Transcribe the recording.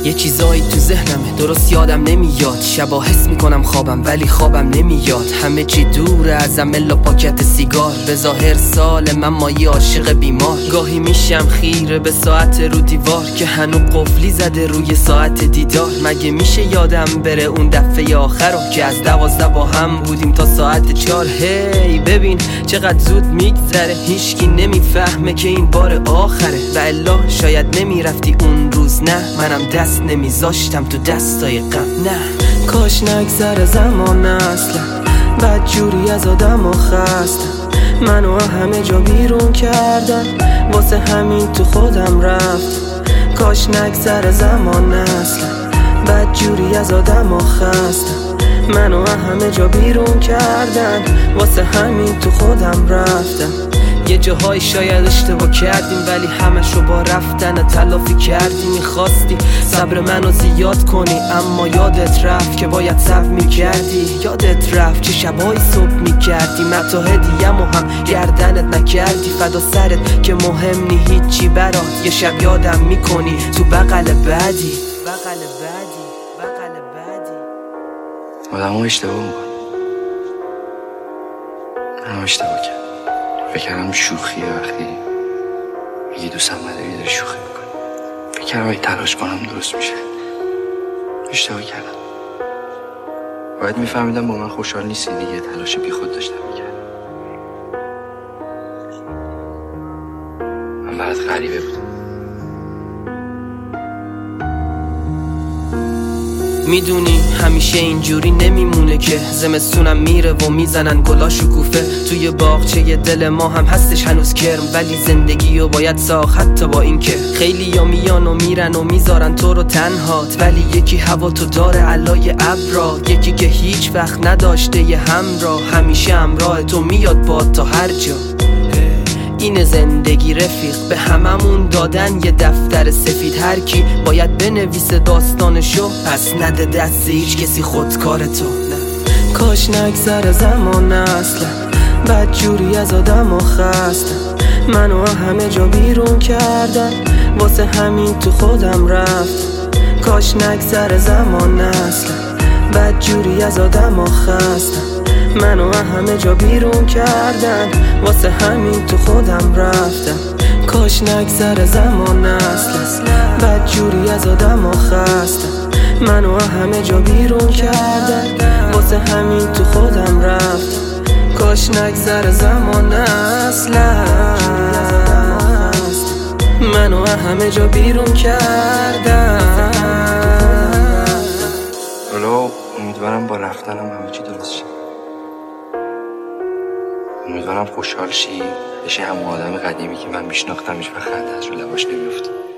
یه چیزایی تو ذهنمه درست یادم نمیاد، شبا حس میکنم خوابم ولی خوابم نمیاد. همه چی دوره ازم الا پاکت سیگار، به ظاهر سالم اما یه عاشق بیمار. گاهی میشم خیره به ساعت رو دیوار که هنو قفلی زده روی ساعت دیدار. مگه میشه یادم بره اون دفعه آخر رو که از 12 با هم بودیم تا ساعت 4. هی ببین چقدر زود میگذره، هیچکی نمیفهمه که این بار آخره. و الا شاید نمیرفتی اون روز، نه منم دست نمیذاشتم تو دستای غم. نه کاش نگذره زمان اصلا، بد جوری از آدم و خستم. منو همه جا بیرون کردن واسه همین تو خودم رفت. کاش نگذره زمان اصلا، بد جوری از آدم و خستم. منو همه جا بیرون کردن واسه همین تو خودم رفتم. یه جاهای شاید اشتباه کردیم ولی همشو با رفتن تلافی کردی. میخواستی صبر منو زیاد کنی اما یادت رفت که باید صبر میکردی. یادت رفت چه شبایی صبح میکردی، متا هدیه‌مو هم گردنت نکردی. فدا سرت که مهم نی هیچی برات، یه شب یادم میکنی تو بغل بعدی. آدم ها اشتباه میکن. من اشتباه کردم، فکر کردم شوخیه. وقتی میگی دوستم نداری داری شوخی میکنی. فکر کردم اگه تلاش کنم درست میشه. اشتباه کردم. باید میفهمیدم با من خوشحال نیستی دیگه. تلاش بی خود داشتم میکردم. من برات غریبه بودم. میدونی همیشه اینجوری نمیمونه که زمستونم میره و میزنن گلا شکوفه. توی باغچه دل ما هم هستش هنوز کرم، ولی زندگیو باید ساخت حتی با این که خیلی یا میان و میرن و میذارن تو رو تنهات. ولی یکی هوا تو داره علای ابرا، یکی که هیچ وقت نداشته یه همراه، همیشه همراه تو میاد با تا هر جا. این زندگی رفیق به هممون دادن یه دفتر سفید، هر کی باید بنویسه داستانشو، پس نده دست هیچ کسی خودکار تو. کاش نگذره زمان اصلا، بد جوری از آدم و خستم. منو همه جا بیرون کردن واسه همین تو خودم رفت. کاش نگذره زمان اصلا، بد جوری از آدم و خستم. منو همه جا بیرون کردن واسه همین تو خودم رفتم. کاش نگذره زمان اصلا، بد جوری از آدم و خستم. منو همه جا بیرون کردن واسه همین تو خودم رفتم. کاش نگذره زمان اصلا، منو همه جا بیرون کردن. حالا امیدوارم با رفتنم همه چی درست شه. امیدوارم خوشحال شی، بشه همون آدم قدیمی که من میشناختمش و خنده از رو لباش نمیفته.